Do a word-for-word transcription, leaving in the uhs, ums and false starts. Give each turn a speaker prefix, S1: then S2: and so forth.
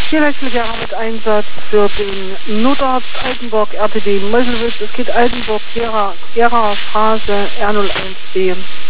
S1: Hier Wechselkehrer mit Einsatz für den Notarzt Altenburg R T D Meuselwitz. Es geht Altenburg, Gera, Gera Phase R null eins B.